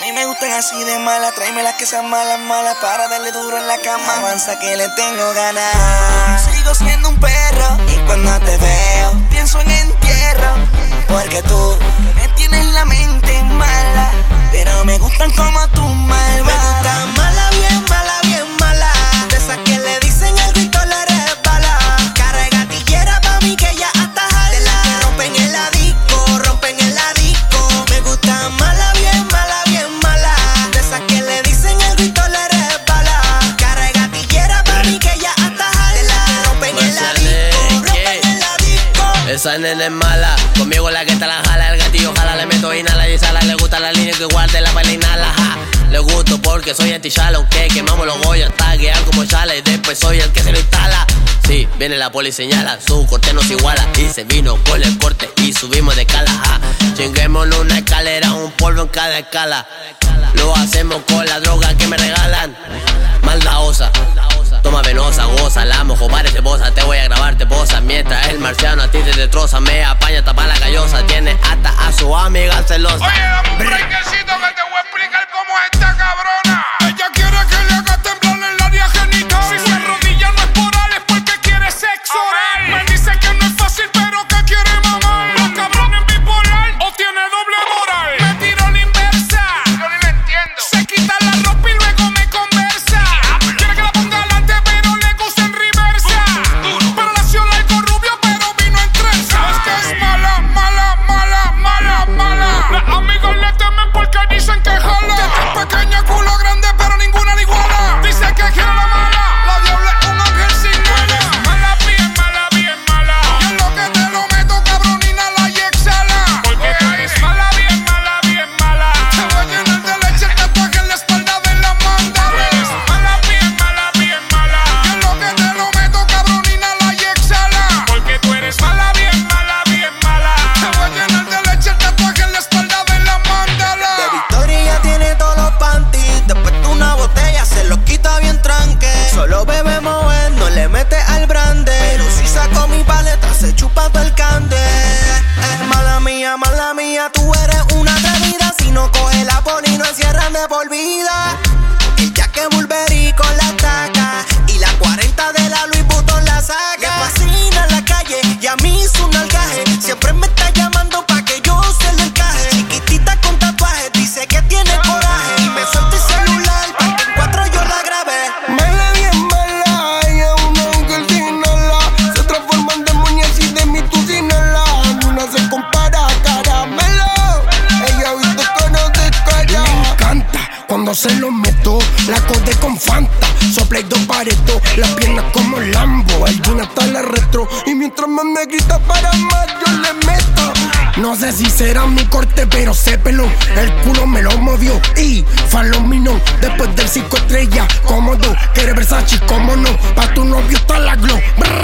mí me gustan así de malas, tráeme las que sean malas, malas, para darle duro en la cama. Avanza que le tengo ganas. Sigo siendo un perro y cuando te veo pienso en entierro, porque tú me tienes la mente mala, pero me gustan como tú malvada. Me gustan mala, bien mala, bien mala, de esas que le dicen el grito le resbala. Cara de gatillera pa' mí que ya hasta jala, de las que rompen en la disco, rompen en la disco. Me gustan mala, bien mala, bien mala, de esas que le dicen el grito le resbala. Cara de gatillera pa' mí que ya hasta jala, de las que rompen en la disco, rompen en la disco. Esa nena es mala, conmigo la que está la jala, el gatillo jala, le meto inhala y sala, le gusta la línea que guarde la baila inhala, ja. Le gusto porque soy anti-chala, aunque quemamos los goyos hasta quedar como chala y después soy el que se lo instala. Sí, viene la poli y señala, su corte no se iguala y se vino con el corte y subimos de escala, ja. Chinguémonos una escalera, un polvo en cada escala. Lo hacemos con la droga que me regalan. Maldaosa, toma venosa, goza, la mojo, parece bosa. Te voy a grabar, te posa, mientras el marciano a ti te destroza. Me apaña, tapa la gallosa, tiene hasta a su amiga celosa. Oye, dame un brequecito que te voy a explicar cómo es esta cabrona. Ella quiere que le haga temblar el área genital. Si se arrodilla no es por oral, es porque quiere sexo oral. Me dice que no es fácil, pero que quiere mamar. Los cabrones bipolar o tiene doble moral. Me tiro la inversa, yo ni la entiendo. Se quita la ropa y luego me conversa. Quiere que la ponga adelante, pero le gusta en reversa. Pero nació laico rubio, pero vino en trenza. Es que es mala, mala, mala, mala, mala. Las amigas le temen porque dicen que jala. Que es pequeña, culo grande, pero ninguna le iguala. Dice que quiere la mala, la diabla es un ángel sin mala. Mala, bien mala, bien mala. Y en lo que te lo meto, cabrón, inhala y exhala. Porque tú eres mala, bien mala, bien mala. Te voy a llenar de leche el tatuaje en la espalda de la mandala. Mala, bien mala, bien mala. Y en lo que te lo meto, cabrón, inhala y exhala. Porque tú eres mala, bien mala, bien mala. Te voy a llenar de leche el tatuaje en la espalda de la mandala. De Victoria ya tiene todos los panties, después de una botella se los quita bien tranque. Solo bebe mover, no le mete al brande, pero si saco mi paleta se chupa todo el cande. Mala mía, tú eres una atrevida. Si no coge la poli no encierran de por vida. El Jack Bulberry con la taca y la 40 de la Louis Vuitton la saca. Le fascina en la calle y a mí su nalgaje. Siempre me está llamando pa' que yo se le encaje. Chiquitita con tatuajes, dice que tiene coraje. Y me suelta el celular pa' que en 4 yo la grabé. Mala, bien mala, ella es un ángel sin ala. Se transforma en demonio así de mí tú sin ala. Una se compara a caramelo. Ella viste cara de cara. Me encanta cuando se lo meto. La code con Fanta, sopla y dos paretos. Las piernas como Lambo, el jean hasta la retro. Y mientras más me grita para más yo le meto. No sé si será mi corte, pero se peló. El culo me lo movió y falomino. Después del 5 estrellas, cómodo. Quiere Versace, cómo no. Pa' tu novio está la glow.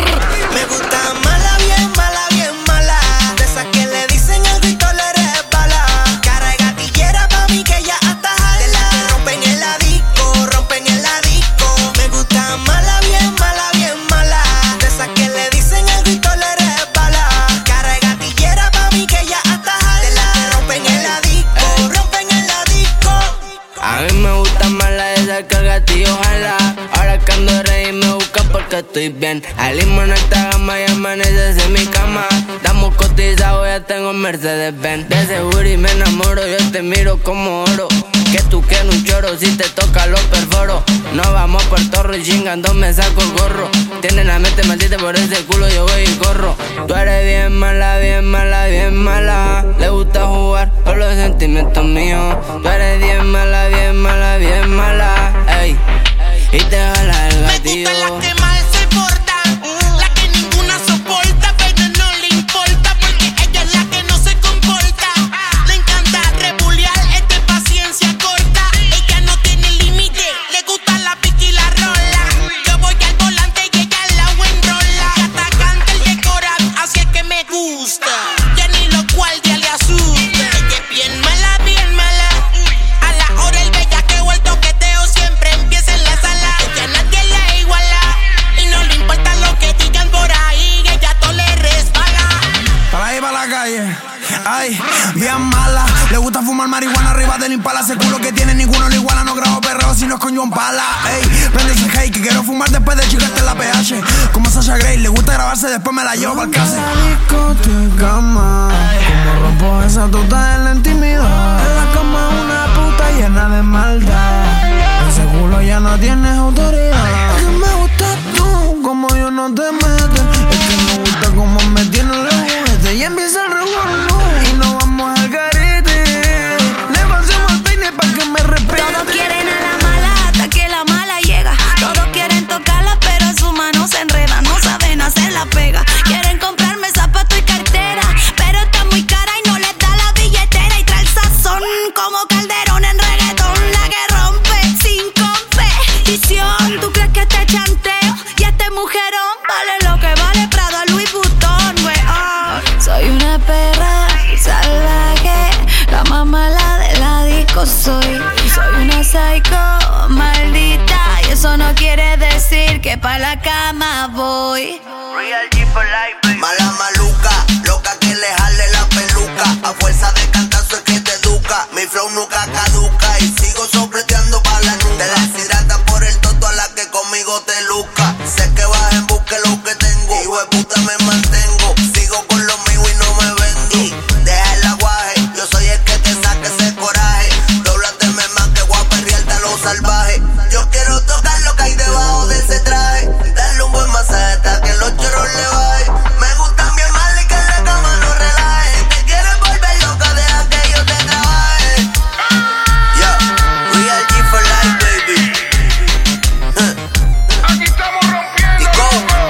Me gusta mala, bien mala, de esas que le dicen el grito le resbala. Cara de gatillera pa' mí que ya hasta jala, de las que rompen en la disco, rompen en la disco. Me gusta mala, bien mala, de esas que le dicen el grito le resbala. Cara de gatillera pa' mí que ya hasta jala, de las que rompen en la disco, rompen en la disco. A mí me gusta más la de esa que el gatillo jala. Ahora que ando reír me busca porque estoy bien. Al limón en esta gama y amanece en mi cama. Damos cotizado, ya tengo Mercedes-Benz. De seguro y me enamoro, yo te miro como oro. Que tú quieres un choro, si te toca lo perforo. No vamos por torro y chingando me saco el gorro. Tienen la mente maldita, por ese culo yo voy y corro. Tú eres bien mala, bien mala, bien mala. Le gusta jugar con los sentimientos míos. Tú eres bien mala, bien mala, bien mala. Ey, y te jala el gatillo. Me gustan las que mal se portan, la que ninguna soporta, pero no le importa porque ella es la que no se comporta. Le encanta rebulear, es de paciencia corta. Ella no tiene límite, le gusta la pica y la rola. Yo voy al volante y ella la enrola. Y hasta canta el decorar, así es que me gusta. Ya ni los guardias le asusta. Ella es bien mala, bien mala. A la hora el bellaqueo, el toqueteo siempre empieza en la sala. Ella nadie la iguala. la calle. Ay, bien mala. Le gusta fumar marihuana arriba del Impala. Ese culo que tiene ninguno lo iguala. No grabo perreo si no es con John Pala. Ey, prende ese hate que quiero fumar después de chicarte en la PH. Como Sasha Grey, le gusta grabarse, después me la llevo pa'l case. La discoteca, ma, como rompo esa tuta en la intimidad. En la cama una puta llena de maldad. Ese culo ya no tienes autoridad. Es que me gustas tú, como yo no te metes. Es que me gusta como me tienes los juguetes. Y empieza el revuelo y nos vamos al garete. Le pasemos el peine pa' que me respete. Todos quieren a la mala hasta que la mala llega. Todos quieren tocarla pero su mano se enreda. No saben hacer la pega. Quieren comprarme zapato y cartera, pero está muy cara y no les da la billetera. Y trae el sazón como Calderón en reggaetón. La que rompe sin competición. ¿Tú crees que este chanteo y este mujerón vale lo que vale Prada, Louis Vuitton, weón? Soy una perra salvaje, la más mala de la disco soy. Soy una psycho maldita y eso no quiere decir que pa' la cama voy. Real G for life, baby. Mala maluca, loca que le jale la peluca. A fuerza de cantazo es que te educa. Mi flow nunca caduca y sigo sopleteando pa' la nuca. Te la deshidrata por el toto a la que conmigo te luca. Sé que vas en busca de lo que tengo. Hijo de puta me mantengo. Sigo con lo mío y no me vendo. Deja el aguaje, yo soy el que te saque ese coraje. Dóblateme más que voy a perrearte a lo salvaje. Yo quiero tocar lo que hay debajo de ese traje. Darle un buen masaje hasta que los choros le bajen. Me gustan bien mal y que en la cama no relaje. Te quieres volver loca, deja que yo te trabaje. Yeah, Real G for life, baby. Aquí estamos rompiendo.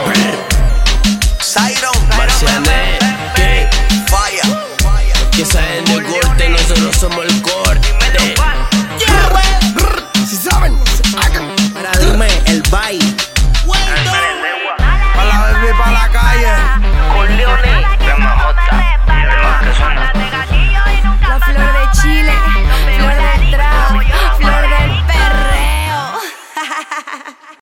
Siron, Marciané, Fire. que se